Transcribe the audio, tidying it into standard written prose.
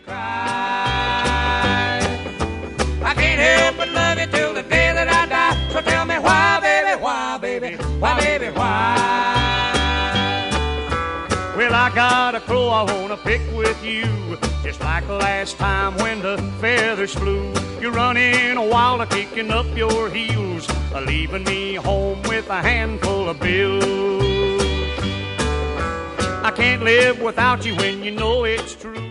cry. I can't help but love you till the day that I die. So tell me why, baby, why, baby, why, baby, why? Well, I got a crow I wanna pick with you, just like last time when the feathers flew. You're running wild, kicking up your heels, leaving me home with a handful of bills. I can't live without you when you know it's true.